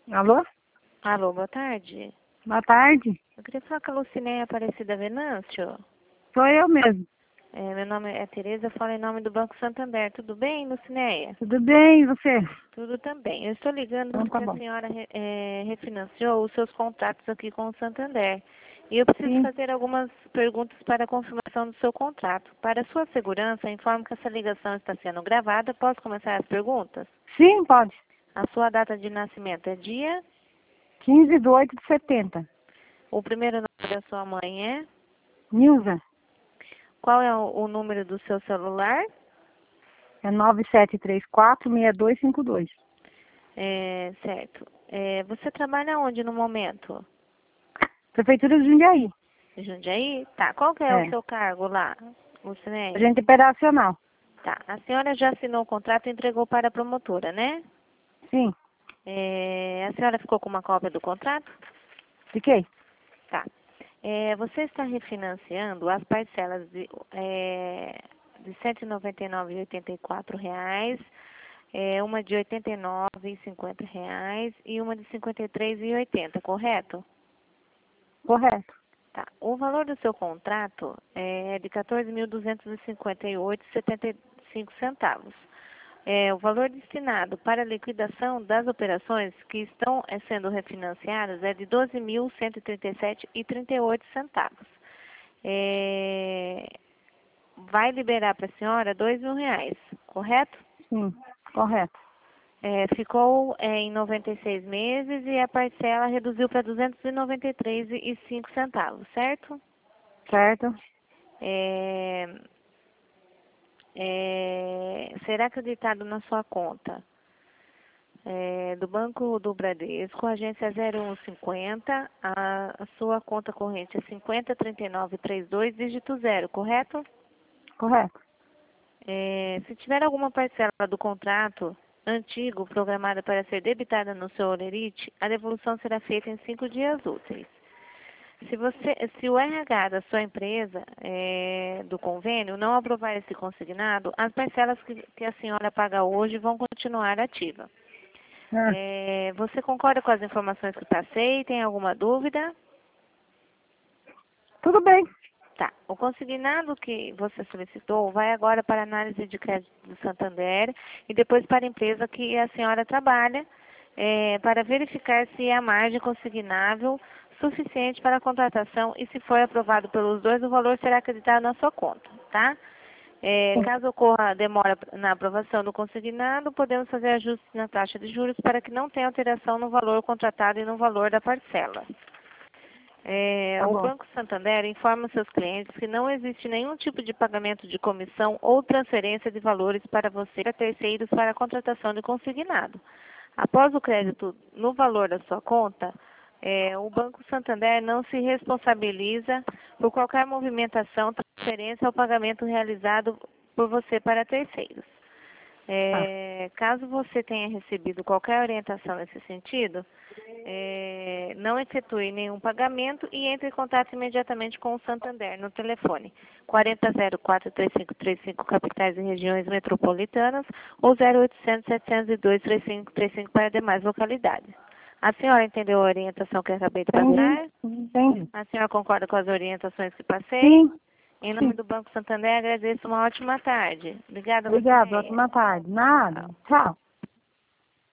Alô? Alô, boa tarde. Boa tarde. Eu queria falar com a Lucinéia Aparecida Venâncio. Sou eu mesmo. Meu nome é Tereza, eu falo em nome do Banco Santander. Tudo bem, Lucinéia? Tudo bem, e você? Tudo também. Eu estou ligando Então porque tá a bom. senhora refinanciou os seus contratos aqui com o Santander. E eu preciso Sim, fazer algumas perguntas para a confirmação do seu contrato. Para sua segurança, informo que essa ligação está sendo gravada. Posso começar as perguntas? sim, pode. A sua data de nascimento é dia? 15/8/70. O primeiro nome da sua mãe é? Nilza, Qual é o número do seu celular? é 9734-6252. Certo. Você trabalha onde no momento? Prefeitura de Jundiaí. Em Jundiaí? Tá. Qual que é o É. seu cargo lá, Lucinéia? Agente operacional. Tá. A senhora já assinou o contrato e entregou para a promotora, né? Sim. A senhora ficou com uma cópia do contrato? Fiquei. Tá. Você está refinanciando as parcelas de R$ 199,84, uma de R$ 89,50 e uma de R$ 53,80, correto? Correto. Tá. O valor do seu contrato é de R$ 14.258,75. O valor destinado para a liquidação das operações que estão sendo refinanciadas é de R$ 12.137,38. Vai liberar para a senhora R$ 2.000, correto? Sim, correto. Ficou em 96 meses e a parcela reduziu para R$ 293,05, certo? Certo? É, Será acreditado na sua conta do Banco do Bradesco, agência 0150, a sua conta corrente é 503932, dígito 0, correto? Correto. Se tiver alguma parcela do contrato antigo programada para ser debitada no seu holerite, a devolução será feita em 5 dias úteis. Se o RH da sua empresa, do convênio, não aprovar esse consignado, as parcelas que a senhora paga hoje vão continuar ativas. Ah, Você concorda com as informações que passei? Tem alguma dúvida? tudo bem. Tá. O consignado que você solicitou vai agora para a análise de crédito do Santander e depois para a empresa que a senhora trabalha, para verificar se a margem consignável suficiente para a contratação e se for aprovado pelos dois, o valor será acreditado na sua conta, tá? Caso ocorra demora na aprovação do consignado, podemos fazer ajustes na taxa de juros para que não tenha alteração no valor contratado e no valor da parcela. Tá O bom. Banco Santander informa seus clientes que não existe nenhum tipo de pagamento de comissão ou transferência de valores para você a terceiros para a contratação de consignado. Após o crédito no valor da sua conta, o Banco Santander não se responsabiliza por qualquer movimentação, transferência ou pagamento realizado por você para terceiros. Tá. Caso você tenha recebido qualquer orientação nesse sentido, não efetue nenhum pagamento e entre em contato imediatamente com o Santander no telefone 4004-3535, capitais e regiões metropolitanas, ou 0800-702-3535 para demais localidades. A senhora entendeu a orientação que eu acabei de Entendi. passar? Entendi. A senhora concorda com as orientações que passei? Sim, Em nome sim. do Banco Santander, agradeço uma ótima tarde. Obrigada, Obrigada. Lucinéia. Ótima tarde. Nada. Tchau. Tchau.